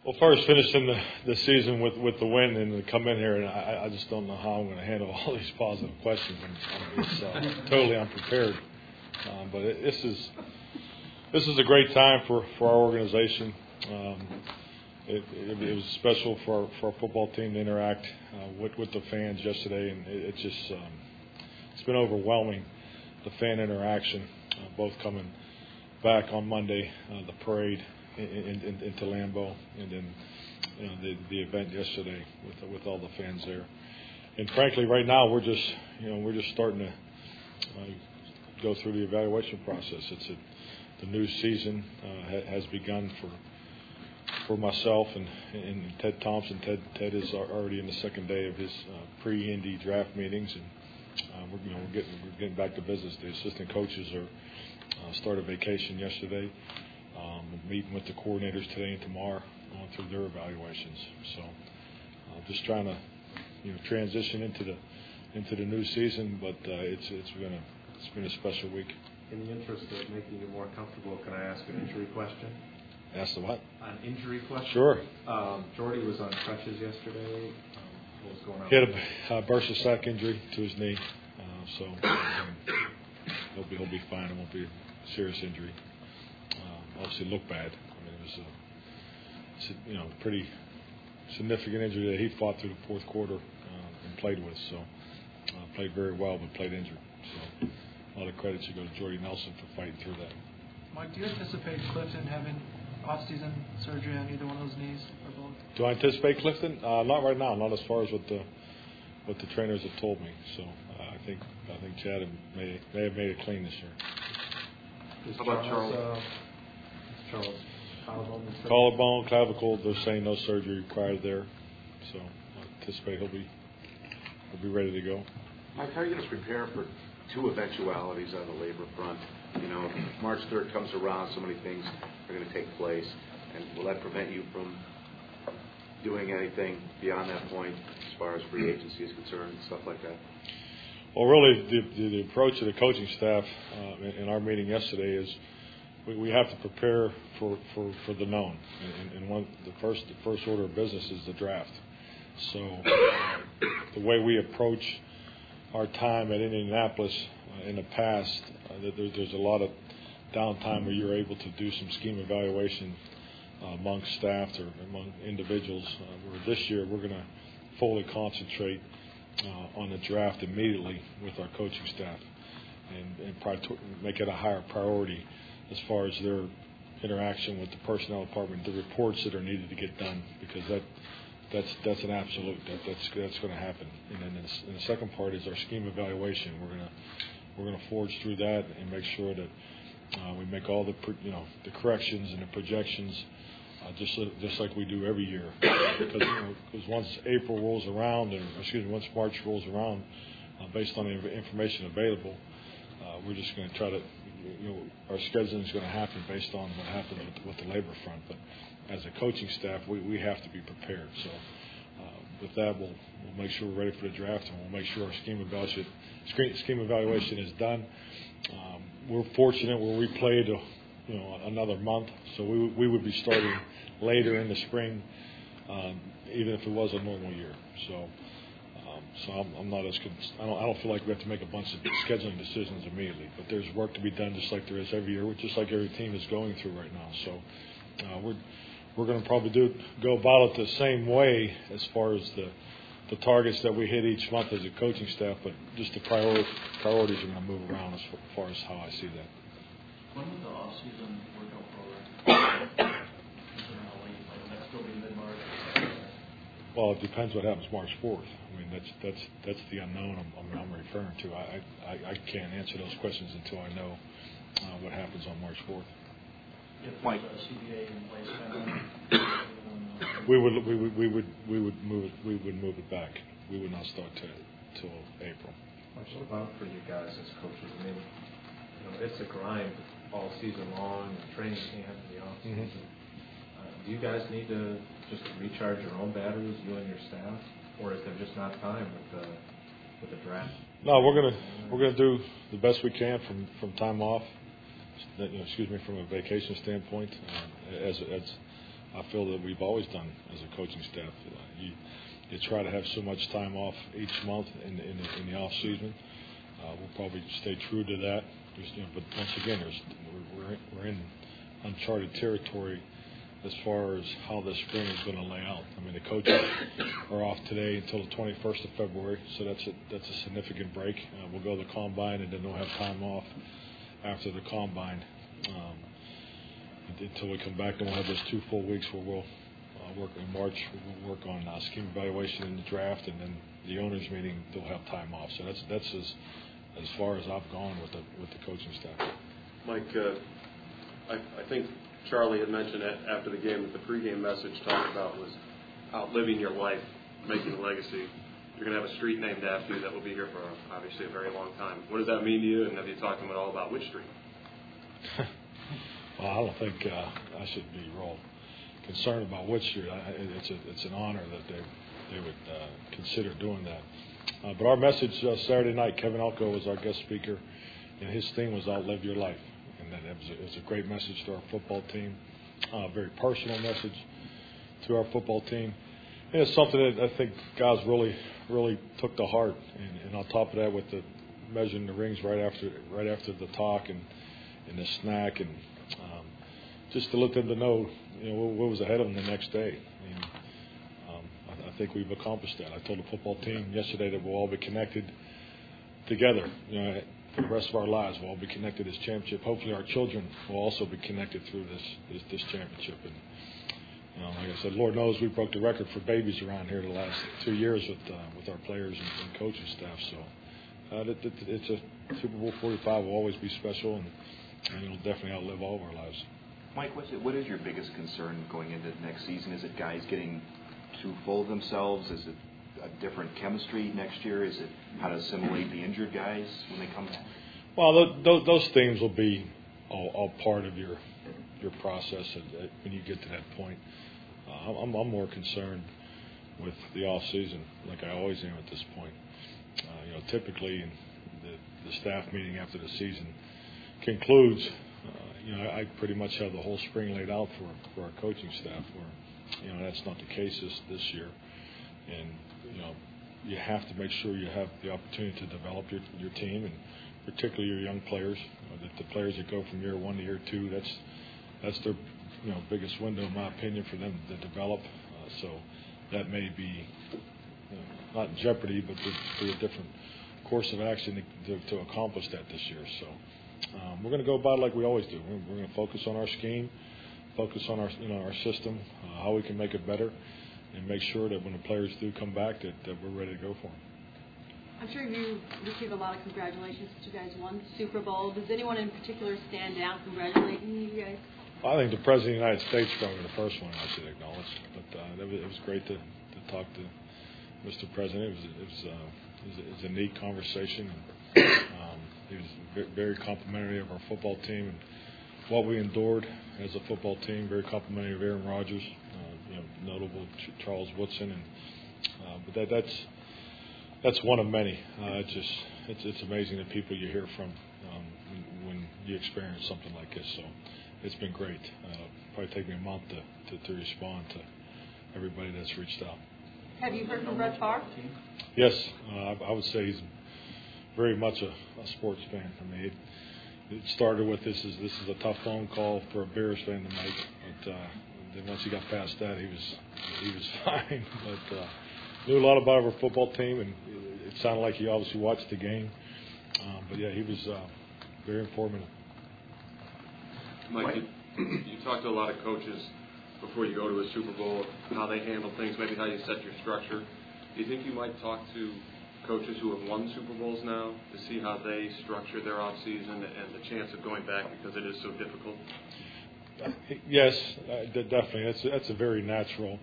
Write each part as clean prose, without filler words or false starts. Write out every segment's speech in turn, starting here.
Well, first, finishing the season with the win and to come in here, and I just don't know how I'm going to handle all these positive questions. I'm just totally unprepared. But this is a great time for our organization. It was special for our football team to interact with the fans yesterday, and it's been overwhelming, the fan interaction, both coming back on Monday, the parade into Lambeau, and then the event yesterday with all the fans there. And frankly, right now we're just starting to go through the evaluation process. The new season has begun for myself and Ted Thompson. Ted is already in the second day of his pre-Indy draft meetings, and we're getting back to business. The assistant coaches started vacation yesterday. We're meeting with the coordinators today and tomorrow, going through their evaluations. So, just trying to transition into the new season, but it's been a special week. In the interest of making you more comfortable, can I ask an injury question? Ask the what? An injury question? Sure. Jordy was on crutches yesterday. What was going on? He had a bursa sac injury to his knee, so he'll be fine. It won't be a serious injury. Obviously, looked bad. I mean, it was a pretty significant injury that he fought through the fourth quarter and played with. So played very well, but played injured. So a lot of credit should go to Jordy Nelson for fighting through that. Mike, do you anticipate Clifton having off-season surgery on either one of those knees or both? Do I anticipate Clifton? Not right now. Not as far as what the trainers have told me. So I think Chad may have made it clean this year. How about Charles? Collarbone, clavicle. They're saying no surgery required there. So I anticipate he'll be ready to go. Mike, how are you going to prepare for two eventualities on the labor front? March 3rd comes around, so many things are going to take place. And will that prevent you from doing anything beyond that point as far as free agency is concerned and stuff like that? Well, really, the approach of the coaching staff in our meeting yesterday is we have to prepare for the known. And the first order of business is the draft. So the way we approach our time at Indianapolis in the past, there's a lot of downtime where you're able to do some scheme evaluation among staff or among individuals. Where this year we're going to fully concentrate on the draft immediately with our coaching staff and make it a higher priority as far as their interaction with the personnel department, the reports that are needed to get done, because that's an absolute. That's going to happen. And then the second part is our scheme evaluation. We're going to forge through that and make sure that we make all the corrections and the projections just like we do every year. Because once April rolls around, once March rolls around, based on the information available, we're just going to try to. Our scheduling is going to happen based on what happens with the labor front. But as a coaching staff, we have to be prepared. So with that, we'll make sure we're ready for the draft, and we'll make sure our scheme evaluation is done. We're fortunate where we played another month, so we would be starting later in the spring, even if it was a normal year. So I'm not as I don't feel like we have to make a bunch of scheduling decisions immediately, but there's work to be done just like there is every year, just like every team is going through right now. So we're going to probably go about it the same way as far as the targets that we hit each month as a coaching staff, but just the priorities are going to move around as far as how I see that. When was the off-season workout program? That's still be mid-March. Well, it depends what happens March 4th. I mean, that's the unknown I'm referring to. I can't answer those questions until I know what happens on March 4th. Mike, CBA in place. We would move it back. We would not start till April. What's it about for you guys as coaches? I mean, it's a grind all season long, training camp, the off season. Do you guys need to just recharge your own batteries, you and your staff, or is there just not time with the draft? No, we're gonna do the best we can from time off. From a vacation standpoint, I feel that we've always done as a coaching staff. You try to have so much time off each month in the off season. We'll probably stay true to that. But once again, we're in uncharted territory as far as how the spring is going to lay out. I mean, the coaches are off today until the 21st of February, so that's a significant break. We'll go to the combine, and then they'll have time off after the combine until we come back. Then we'll have those 2 full weeks where we'll work in March. We'll work on scheme evaluation in the draft, and then the owners' meeting. They'll have time off. So that's as far as I've gone with the coaching staff. Mike, I think Charlie had mentioned after the game that the pregame message talked about was outliving your life, making a legacy. You're going to have a street named after you that will be here for obviously a very long time. What does that mean to you, and have you talked to them at all about which street? Well, I don't think I should be real concerned about which street. It's an honor that they would consider doing that. But our message Saturday night, Kevin Elko was our guest speaker, and his theme was "Outlive Your Life." And it was a great message to our football team, a very personal message to our football team. And it's something that I think guys really took to heart. And on top of that, with the measuring the rings right after the talk and the snack, and just to let them to know, what was ahead of them the next day. And I think we've accomplished that. I told the football team yesterday that we'll all be connected together. For the rest of our lives, we'll all be connected as championship. Hopefully, our children will also be connected through this championship. And like I said, Lord knows we broke the record for babies around here the last 2 years with our players and coaching staff. So it's a Super Bowl 45 will always be special, and it'll definitely outlive all of our lives. Mike, what is your biggest concern going into next season? Is it guys getting too full of themselves? Is it a different chemistry next year? Is it how to assimilate the injured guys when they come back? Well, those things will be all part of your process when you get to that point. I'm more concerned with the off season, like I always am at this point. Typically the staff meeting after the season concludes, I pretty much have the whole spring laid out for our coaching staff. Where that's not the case this year, and you have to make sure you have the opportunity to develop your team, and particularly your young players. The players that go from year 1 to year 2, that's their biggest window, in my opinion, for them to develop. So that may be not in jeopardy, but to a different course of action to accomplish that this year. So we're going to go about it like we always do. We're going to focus on our scheme, focus on our system, how we can make it better, and make sure that when the players do come back, that we're ready to go for them. I'm sure you received a lot of congratulations that you guys won the Super Bowl. Does anyone in particular stand out congratulating you guys? I think the President of the United States probably the first one I should acknowledge. But it was great to talk to Mr. President. It was a neat conversation. He was very complimentary of our football team and what we endured as a football team. Very complimentary of Aaron Rodgers, notable Charles Woodson, but that's one of many. It's amazing the people you hear from when you experience something like this. So it's been great. Probably take me a month to respond to everybody that's reached out. Have you heard from Brett Favre? Yes, I would say he's very much a sports fan. I mean, it started with this is a tough phone call for a Bears fan to make, but then once he got past that, he was fine. But knew a lot about our football team, and it sounded like he obviously watched the game. But yeah, he was very informative. Mike, you talk to a lot of coaches before you go to a Super Bowl, how they handle things, maybe how you set your structure. Do you think you might talk to coaches who have won Super Bowls now to see how they structure their off season and the chance of going back because it is so difficult? Yes, definitely. That's a very natural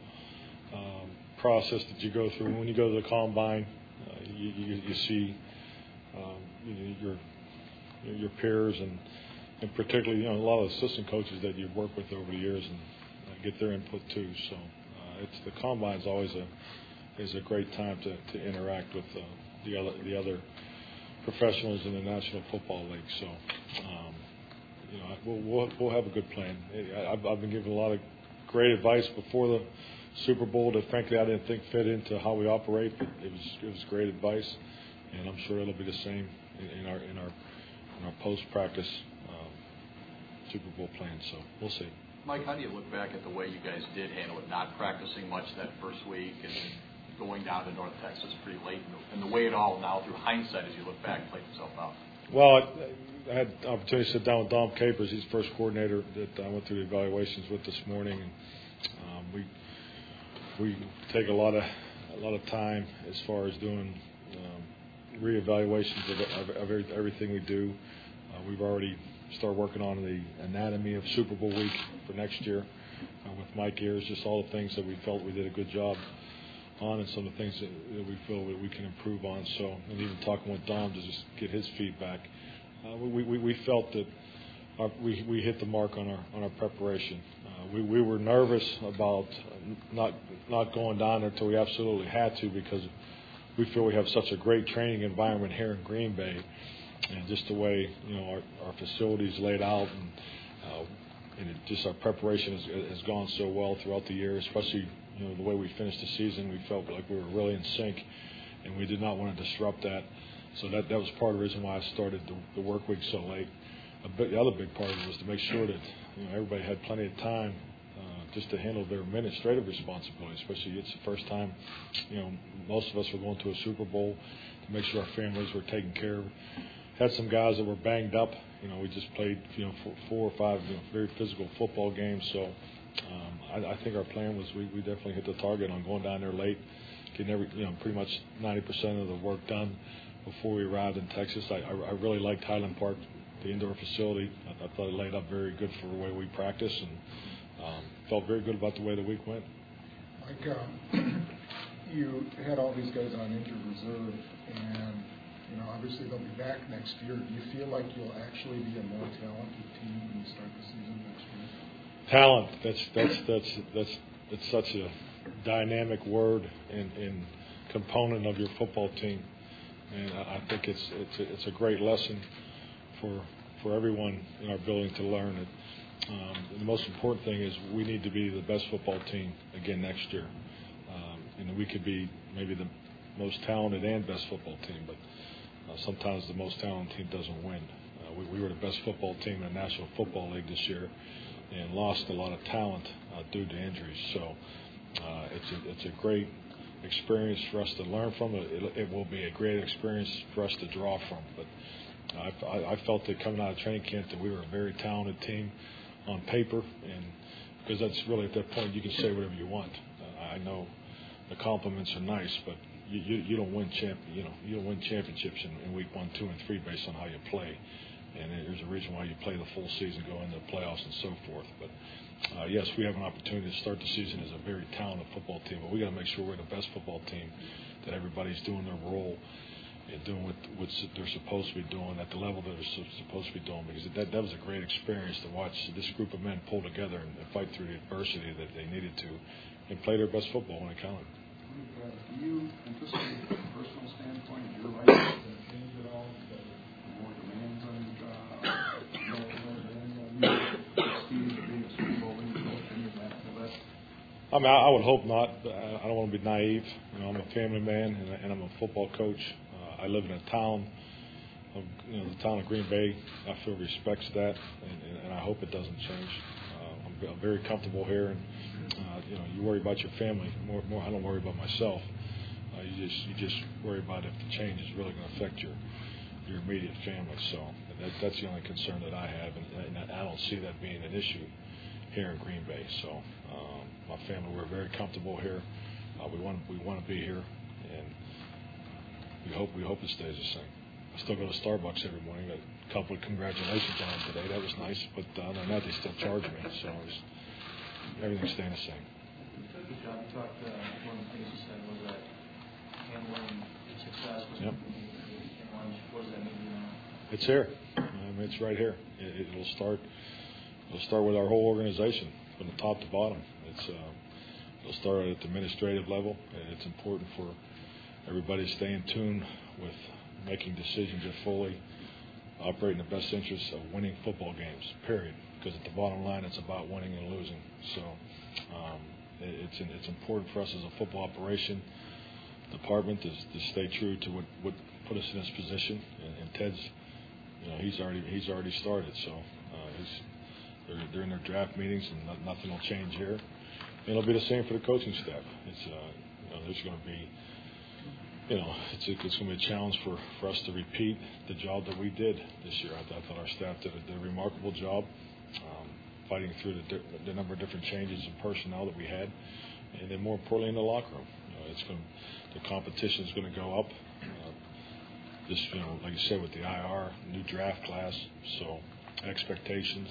process that you go through. When you go to the combine, you see your peers and particularly a lot of assistant coaches that you've worked with over the years and get their input too. So the combine is always a great time to interact with the other professionals in the National Football League. So we'll have a good plan. I've been given a lot of great advice before the Super Bowl that frankly I didn't think fit into how we operate, but it was great advice, and I'm sure it'll be the same in our post-practice Super Bowl plans. So we'll see. Mike, how do you look back at the way you guys did handle it, not practicing much that first week and going down to North Texas pretty late, and the way it all now, through hindsight, as you look back, played itself out? Well, I had the opportunity to sit down with Dom Capers. He's the first coordinator that I went through the evaluations with this morning, and we take a lot of time as far as doing reevaluations of everything we do. We've already started working on the anatomy of Super Bowl week for next year with Mike Ayers, just all the things that we felt we did a good job on, and some of the things that we feel that we can improve on. So, and even talking with Dom to just get his feedback, we felt that we hit the mark on our preparation. We were nervous about not going down there until we absolutely had to, because we feel we have such a great training environment here in Green Bay, and just the way our facilities laid out, and just our preparation has gone so well throughout the year, especially the way we finished the season. We felt like we were really in sync, and we did not want to disrupt that. So that was part of the reason why I started the work week so late. The other big part of it was to make sure that everybody had plenty of time just to handle their administrative responsibilities, especially it's the first time most of us were going to a Super Bowl, to make sure our families were taken care of. Had some guys that were banged up. We just played 4 or 5 very physical football games. So I think our plan was we definitely hit the target on going down there late, getting pretty much 90% of the work done before we arrived in Texas. I really liked Highland Park, the indoor facility. I thought it laid up very good for the way we practice, and felt very good about the way the week went. Like you had all these guys on injured reserve, and obviously they'll be back next year. Do you feel like you'll actually be a more talented team when you start the season next year? Talent. That's such a dynamic word and component of your football team, and I think it's a great lesson for everyone in our building to learn it. The most important thing is we need to be the best football team again next year. We could be maybe the most talented and best football team, but sometimes the most talented team doesn't win. We were the best football team in the National Football League this year, and lost a lot of talent due to injuries. So it's a great experience for us to learn from. It will be a great experience for us to draw from. But I felt that coming out of training camp that we were a very talented team on paper, and because that's really at that point you can say whatever you want. I know the compliments are nice, but you don't win you don't win championships in week 1, 2, and 3 based on how you play. And there's a reason why you play the full season, go into the playoffs, and so forth. But yes, we have an opportunity to start the season as a very talented football team, but we got to make sure we're the best football team, that everybody's doing their role and doing what they're supposed to be doing at the level that they're supposed to be doing. Because that was a great experience to watch this group of men pull together and fight through the adversity that they needed to, and play their best football when it counted. Do you anticipate, from a personal standpoint, your life to change at all? More demands on your job? I would hope not. I don't want to be naive. I'm a family man, and I'm a football coach. I live in a town, the town of Green Bay. I feel respects that, and I hope it doesn't change. I'm very comfortable here, and you worry about your family more. I don't worry about myself. You just worry about if the change is really going to affect your immediate family. So that's the only concern that I have, and I don't see that being an issue here in Green Bay. So my family, we're very comfortable here. We want to be here, and we hope it stays the same. I still go to Starbucks every morning. Got a couple of congratulations on them today. That was nice, but other than that, they still charge me. So everything's staying the same. You talked, one of the things you said was that handling success was what does that mean now? It's here. It's right here. It'll start with our whole organization from the top to bottom. It'll start at the administrative level, and it's important for everybody to stay in tune with making decisions that fully operate in the best interest of winning football games, period. because at the bottom line, it's about winning and losing. So it's important for us as a football operation department to stay true to what put us in this position. And Ted's, he's already started. So they're in their draft meetings, and nothing will change here. And it'll be the same for the coaching staff. It's there's going to be, it's going to be a challenge for us to repeat the job that we did this year. I thought our staff did a remarkable job fighting through the number of different changes in personnel that we had, and then more importantly in the locker room. The competition is going to go up. Just like you said, with the IR, new draft class, so expectations.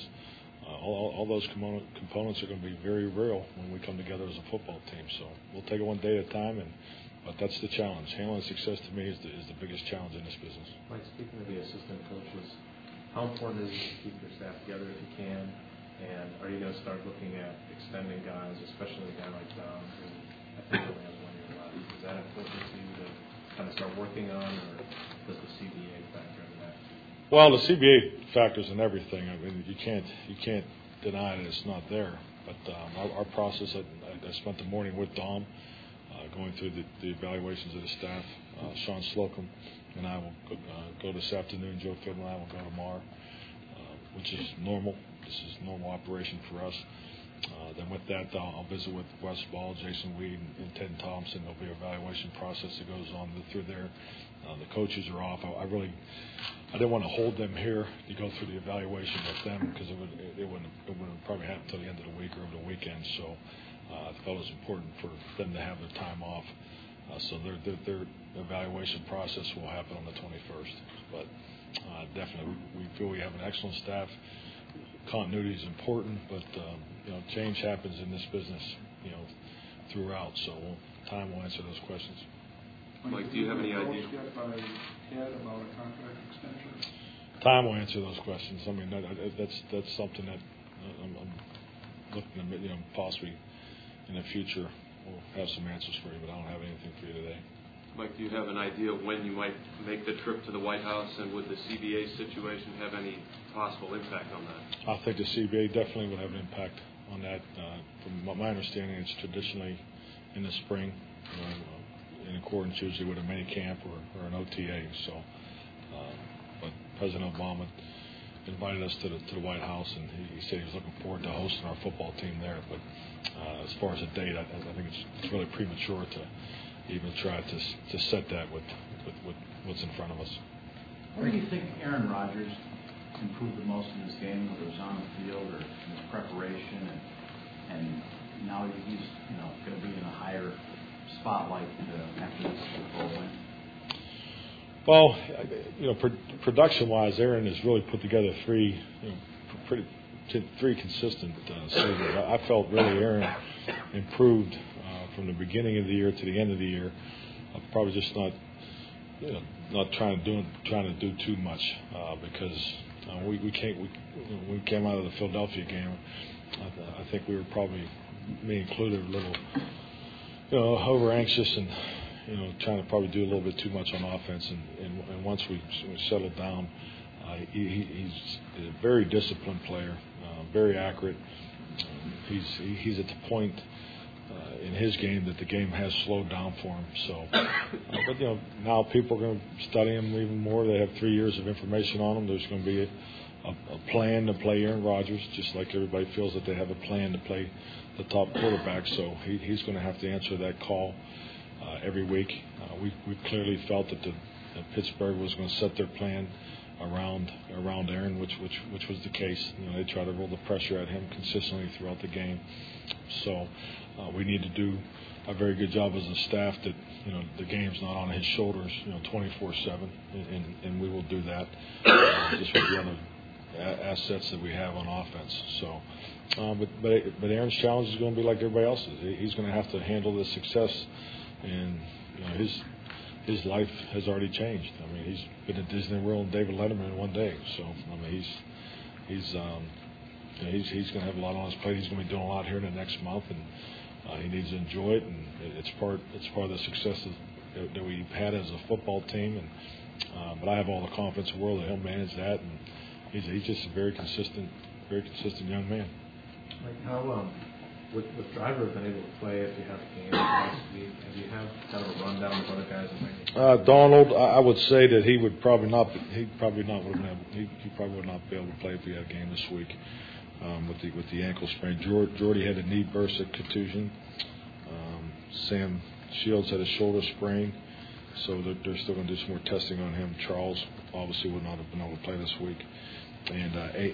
All those components are going to be very real when we come together as a football team. So we'll take it one day at a time, but that's the challenge. Handling success to me is the biggest challenge in this business. Mike, speaking of the assistant coaches, how important is it to keep your staff together if you can? And are you going to start looking at extending guys, especially a guy like Dom, who I think only has 1 year left? Is that important to you to kind of start working on, or does the CBA factor into that? Well, the CBA factors in everything. I mean, you can't deny that it's not there. But our process, I spent the morning with Dom, going through the evaluations of the staff. Sean Slocum and I will go this afternoon. Joe Fiddle and I will go tomorrow, which is normal. This is normal operation for us. Then with that, I'll visit with Wes Ball, Jason Weed, and Ted Thompson. There'll be an evaluation process that goes on through there. The coaches are off. I didn't want to hold them here to go through the evaluation with them because it wouldn't probably happen until the end of the week or over the weekend. So I felt it was important for them to have their time off. So their evaluation process will happen on the 21st. But definitely, we feel we have an excellent staff. Continuity is important, but change happens in this business, throughout. So time will answer those questions. Mike, do you have any idea? By Ted about a contract extension? Time will answer those questions. I mean, that's something that I'm looking at, possibly in the future we'll have some answers for you, but I don't have anything for you today. Mike, do you have an idea of when you might make the trip to the White House, and would the CBA situation have any possible impact on that? I think the CBA definitely would have an impact on that. From my understanding, it's traditionally in the spring, in accordance usually with a mini camp or an OTA. So, but President Obama invited us to the White House, and he said he was looking forward to hosting our football team there. But as far as a date, I think it's really premature to even try to set that with what's in front of us. Where do you think Aaron Rodgers improved the most in his game, whether it was on the field or in his preparation, and now he's going to be in a higher spotlight after this Super Bowl win? Well, production-wise, Aaron has really put together three consistent seasons. I felt really Aaron improved from the beginning of the year to the end of the year. Probably just not trying to do too much because we came out of the Philadelphia game. I think we were probably, me included, a little over anxious and trying to probably do a little bit too much on offense. And once we settled down, he's a very disciplined player, very accurate. He's at the point in his game that the game has slowed down for him. So, but now people are going to study him even more. They have 3 years of information on him. There's going to be a plan to play Aaron Rodgers, just like everybody feels that they have a plan to play the top quarterback. So he's going to have to answer that call every week. We clearly felt that Pittsburgh was going to set their plan around Aaron, which was the case. They try to roll the pressure at him consistently throughout the game. So we need to do a very good job as a staff that the game's not on his shoulders 24/7, and we will do that just with the other assets that we have on offense. So, but Aaron's challenge is going to be like everybody else's. He's going to have to handle the success, and his life has already changed. I mean, he's been at Disney World and David Letterman in one day. So, I mean, he's going to have a lot on his plate. He's going to be doing a lot here in the next month, and he needs to enjoy it. And it's part of the success that we've had as a football team. And but I have all the confidence in the world that he'll manage that. And he's just a very consistent very consistent young man. Like how would Driver been able to play if you have a game last week? Have you have kind of a rundown of other guys that might Donald, I would say that he would probably not. He probably not would have. He probably would not be able to play if he had a game this week with the ankle sprain. Jordy had a knee bursa contusion. Sam Shields had a shoulder sprain, so they're still going to do some more testing on him. Charles obviously would not have been able to play this week. And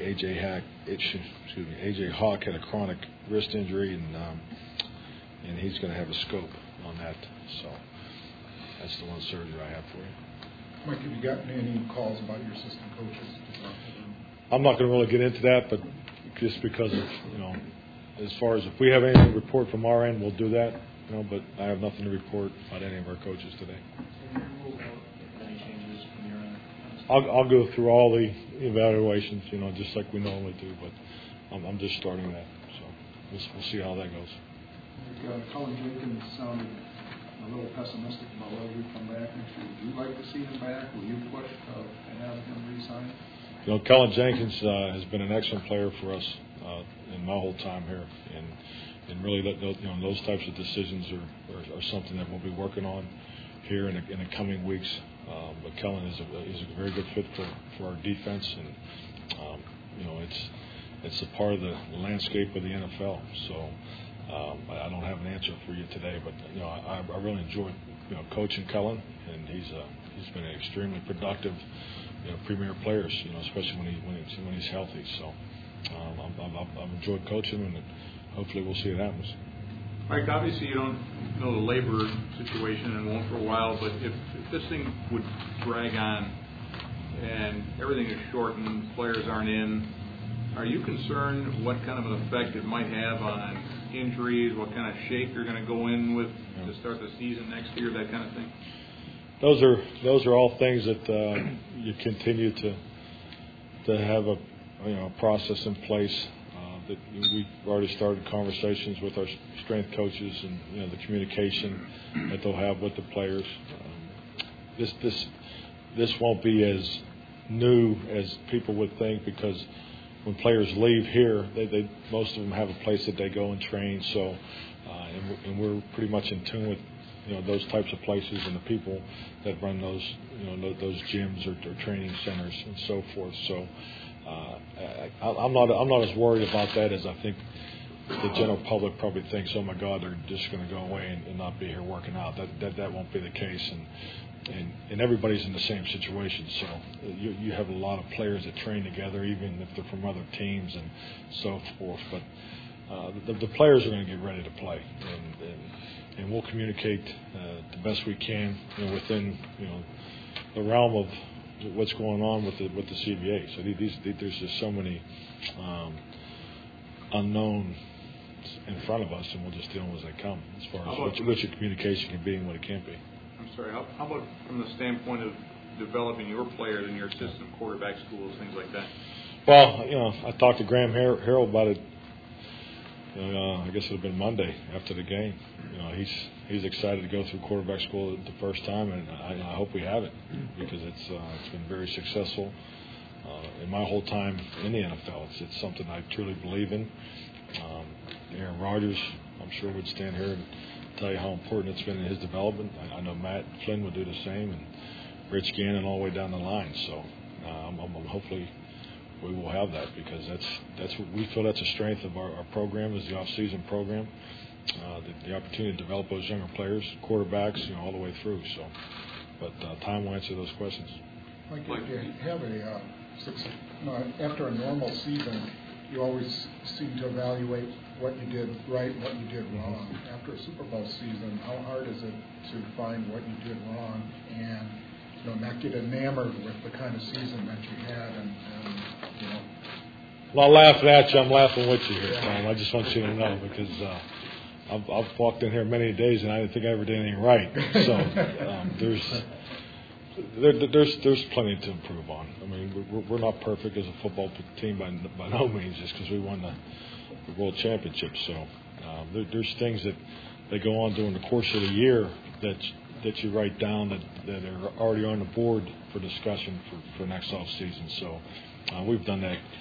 AJ Hawk had a chronic wrist injury, and he's going to have a scope on that. So that's the one surgery I have for you. Mike, have you gotten any calls about your assistant coaches? I'm not going to really get into that, but just because of, as far as if we have anything to report from our end, we'll do that. But I have nothing to report about any of our coaches today. Any changes from your end? I'll go through all the evaluations, just like we normally do, but I'm just starting that. So we'll see how that goes. Cullen Jenkins sounded a little pessimistic about whether he'd come back next year. Would you like to see him back? Will you push to have him re-sign? Cullen Jenkins has been an excellent player for us in my whole time here, and really those types of decisions are something that we'll be working on here in the coming weeks. But Cullen is a very good fit for our defense, and it's a part of the landscape of the NFL. So I don't have an answer for you today, but I really enjoyed coaching Cullen, and he's been an extremely productive premier player, especially when he's healthy. So I've enjoyed coaching him, and hopefully we'll see what happens. Mike, obviously you don't know the labor situation and won't for a while, but if this thing would drag on and everything is shortened, players aren't in, are you concerned what kind of an effect it might have on injuries, what kind of shape you're going to go in with to start the season next year, that kind of thing? Those are all things that you continue to have a process in place. That we've already started conversations with our strength coaches and the communication that they'll have with the players. This won't be as new as people would think, because when players leave here, they most of them have a place that they go and train. So, and we're pretty much in tune with those types of places and the people that run those those gyms or training centers and so forth. So. I'm not as worried about that as I think the general public probably thinks. Oh my God, they're just going to go away and not be here working out. That won't be the case, and everybody's in the same situation. So you have a lot of players that train together, even if they're from other teams and so forth. But the players are going to get ready to play, and we'll communicate the best we can within the realm of what's going on with the CBA. So there's just so many unknowns in front of us, and we'll just deal with them as they come, as far as which your communication can be and what it can't be. I'm sorry, how about from the standpoint of developing your players in your assistant quarterback schools, things like that? Well, I talked to Graham Harrell about it. I guess it would have been Monday after the game. He's excited to go through quarterback school the first time, and I hope we have it, because it's been very successful in my whole time in the NFL. It's something I truly believe in. Aaron Rodgers, I'm sure, would stand here and tell you how important it's been in his development. I know Matt Flynn would do the same, and Rich Gannon all the way down the line. So hopefully we will have that, because that's what we feel that's a strength of our program, is the off-season program, the opportunity to develop those younger players, quarterbacks, all the way through. So, but time will answer those questions. Mike, if you have after a normal season, you always seem to evaluate what you did right and what you did wrong. After a Super Bowl season, how hard is it to find what you did wrong and not get enamored with the kind of season that you had, and I'm not laughing at you. I'm laughing with you here, Tom. I just want you to know, because I've walked in here many days and I didn't think I ever did anything right. So there's plenty to improve on. I mean, we're not perfect as a football team by no means, just because we won the World Championship. So there's things that go on during the course of the year that you write down that are already on the board for discussion for next off season. So we've done that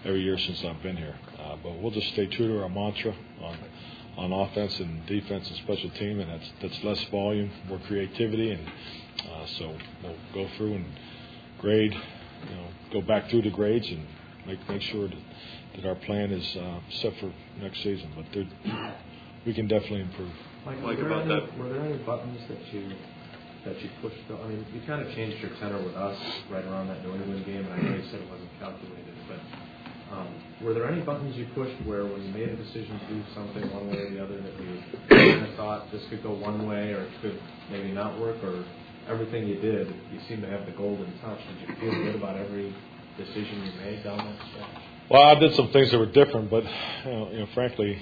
every year since I've been here. But we'll just stay true to our mantra on offense and defense and special team, and that's less volume, more creativity, and so we'll go through and grade, go back through the grades and make sure that our plan is set for next season. But we can definitely improve. Mike, were there any buttons that you pushed? I mean, you kind of changed your tenor with us right around that New England game, and I know you said it wasn't calculated, but were there any buttons you pushed where when you made a decision to do something one way or the other that you kind of thought this could go one way or it could maybe not work, or everything you did, you seem to have the golden touch? Did you feel good about every decision you made down that stretch? Well, I did some things that were different, but frankly,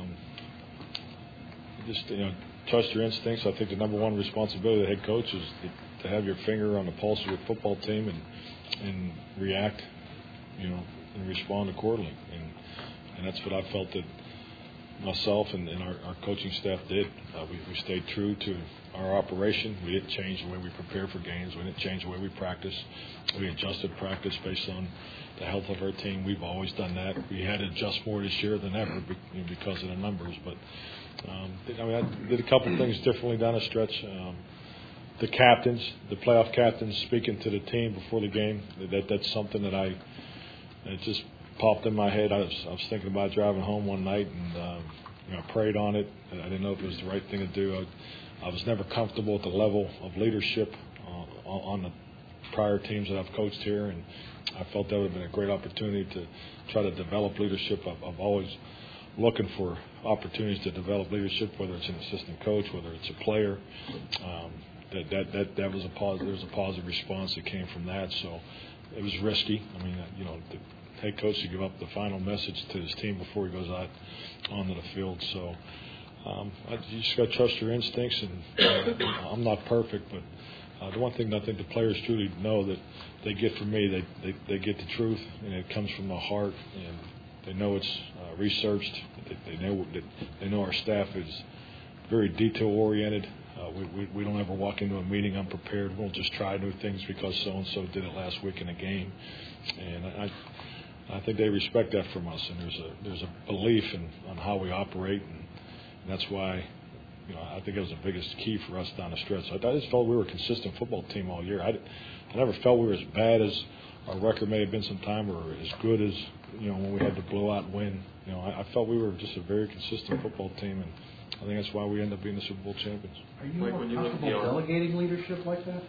just trust your instincts. I think the number one responsibility of the head coach is to have your finger on the pulse of your football team and react, and respond accordingly. And that's what I felt that myself and our coaching staff did. We stayed true to our operation. We didn't change the way we prepare for games. We didn't change the way we practice. We adjusted practice based on the health of our team. We've always done that. We had to adjust more this year than ever because of the numbers. But I did a couple of things differently down the stretch. The captains, the playoff captains, speaking to the team before the game. That's something that it just popped in my head. I was thinking about driving home one night, and I prayed on it. I didn't know if it was the right thing to do. I was never comfortable at the level of leadership on the prior teams that I've coached here, and I felt that would have been a great opportunity to try to develop leadership. I've always looking for opportunities to develop leadership, whether it's an assistant coach, whether it's a player. That was a positive. There was a positive response that came from that. So it was risky. I mean, the head coach to give up the final message to his team before he goes out onto the field. So you just got to trust your instincts. And I'm not perfect, but the one thing I think the players truly know that they get from me, they get the truth, and it comes from the heart, and they know it's researched. They know our staff is very detail oriented. We don't ever walk into a meeting unprepared. We won't just try new things because so and so did it last week in a game, and I think they respect that from us. And there's a belief on how we operate, and that's why I think it was the biggest key for us down the stretch. I just felt we were a consistent football team all year. I never felt we were as bad as our record may have been sometime, or as good as when we had the blowout win. I felt we were just a very consistent football team, and I think that's why we ended up being the Super Bowl champions. Are you more comfortable delegating leadership like that?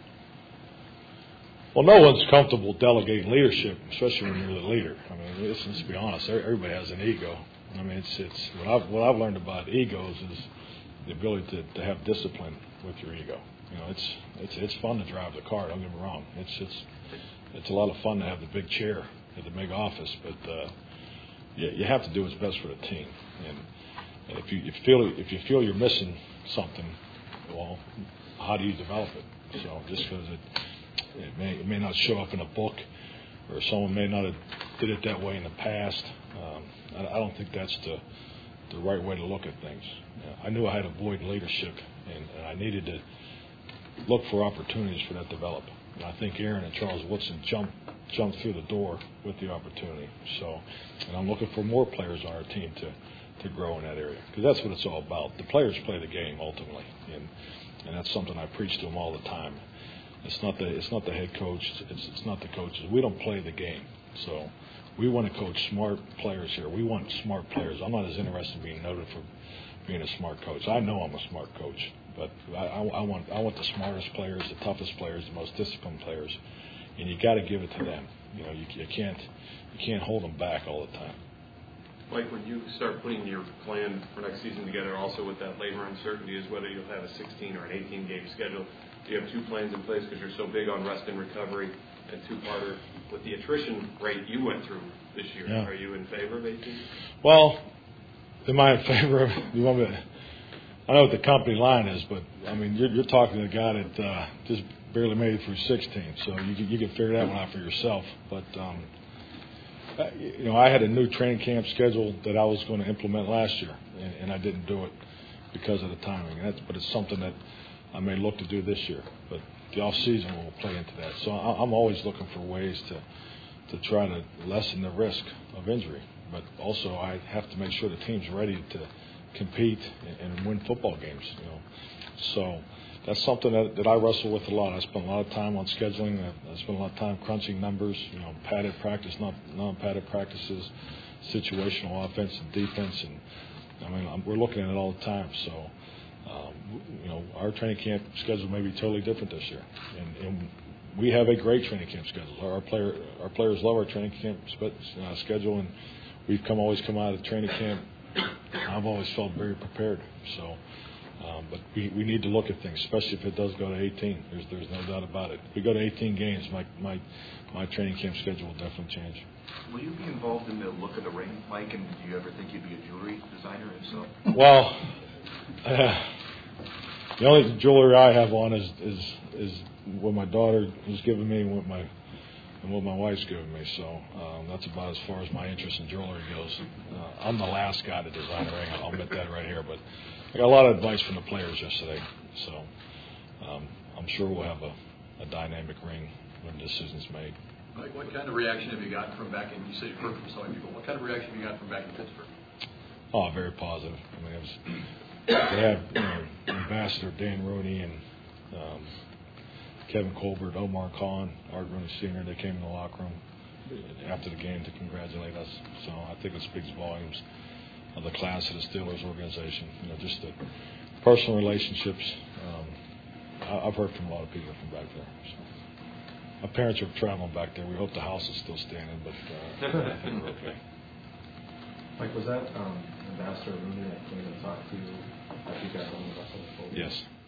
Well, no one's comfortable delegating leadership, especially when you're the leader. I mean, let's be honest. Everybody has an ego. I mean, it's what I've learned about egos is the ability to have discipline with your ego. It's fun to drive the car. Don't get me wrong. It's a lot of fun to have the big chair at the big office, but you have to do what's best for the team. And if you feel you're missing something, well, how do you develop it? So just because it may not show up in a book, or someone may not have did it that way in the past, I don't think that's the right way to look at things. I knew I had to avoid leadership, and I needed to look for opportunities for that to develop. And I think Aaron and Charles Woodson jumped through the door with the opportunity. So, and I'm looking for more players on our team to grow in that area, because that's what it's all about. The players play the game ultimately, and that's something I preach to them all the time. It's not the head coach. It's not the coaches. We don't play the game. So we want to coach smart players here. We want smart players. I'm not as interested in being noted for being a smart coach. I know I'm a smart coach, but I want the smartest players, the toughest players, the most disciplined players, and you got to give it to them. You can't hold them back all the time. Mike, when you start putting your plan for next season together, also with that labor uncertainty, is whether you'll have a 16 or an 18 game schedule. Do you have two plans in place because you're so big on rest and recovery? And two-parter, with the attrition rate you went through this year, yeah. Are you in favor of 18? Well, am I in favor of? You want me to, I know what the company line is, but I mean, you're talking to a guy that just barely made it through 16, so you can figure that one out for yourself. But I had a new training camp schedule that I was going to implement last year, and I didn't do it because of the timing. But it's something that I may look to do this year. But the off season will play into that. So I'm always looking for ways try to lessen the risk of injury. But also, I have to make sure the team's ready to compete and win football games. So that's something that I wrestle with a lot. I spend a lot of time on scheduling. I spend a lot of time crunching numbers. Padded practice, non-padded practices, situational offense and defense, and we're looking at it all the time. So our training camp schedule may be totally different this year, and we have a great training camp schedule. Our players love our training camp schedule, and we've always come out of training camp. I've always felt very prepared. So, but we need to look at things, especially if it does go to 18. There's no doubt about it. If we go to 18 games, my training camp schedule will definitely change. Will you be involved in the look of the ring, Mike? And do you ever think you'd be a jewelry designer? If so, well, the only jewelry I have on is what my daughter has given me and what my wife's given me. So that's about as far as my interest in jewelry goes. I'm the last guy to design a ring. I'll admit that right here. But I got a lot of advice from the players yesterday. So I'm sure we'll have a dynamic ring when the decision's made. Mike, what kind of reaction have you gotten from back in, you say you've heard from so many people, what kind of reaction have you got from back in Pittsburgh? Oh, very positive. I mean, they have Ambassador Dan Rooney and Kevin Colbert, Omar Khan, Art Rooney Sr., they came in the locker room after the game to congratulate us. So I think it speaks volumes of the class of the Steelers organization. Just the personal relationships. I've heard from a lot of people from back there. So. My parents are traveling back there. We hope the house is still standing, but I think we're okay. Mike, was that Ambassador Rooney that came and talked to you after you got home with us on the phone? Yes.